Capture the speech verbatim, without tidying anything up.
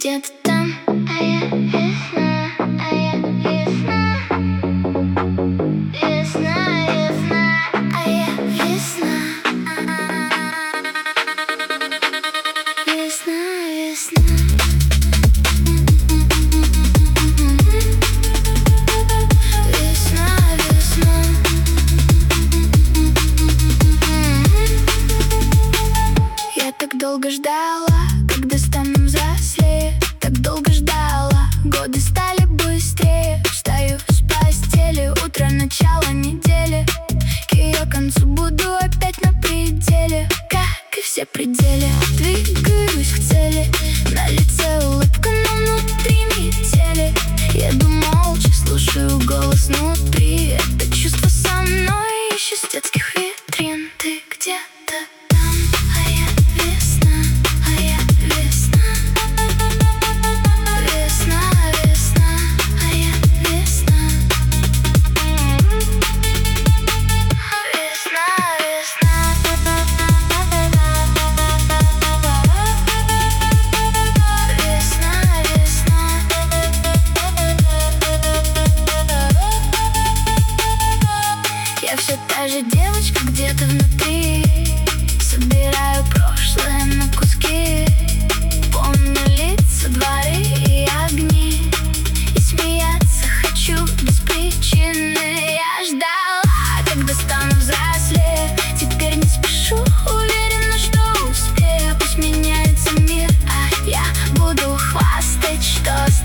где-то там, а я весна, а я весна. Весна, весна, а я весна. Весна, весна. Весна, весна. Я так долго ждала, когда стану взрослее. Так долго ждала, годы стали быстрее. Встаю с постели, утро, начало недели. К ее концу буду опять на пределе. Как и все пределы, двигаюсь к цели. На лице улыбка, но внутри метели. Еду молча, слушаю голос внутри. Это чувство со мной еще с детских витрин. Ты где-то там, а я весна, а я весна. Весна, весна, а я весна. Весна, весна. Весна, весна. Я все та же девочка где-то внутри. Собираю прошлое на куски. Помню лица, дворы и огни. И смеяться хочу без причины. Я ждала, когда стану взрослее. Теперь не спешу, уверена, что успею. Пусть меняется мир, а я буду хвастать, что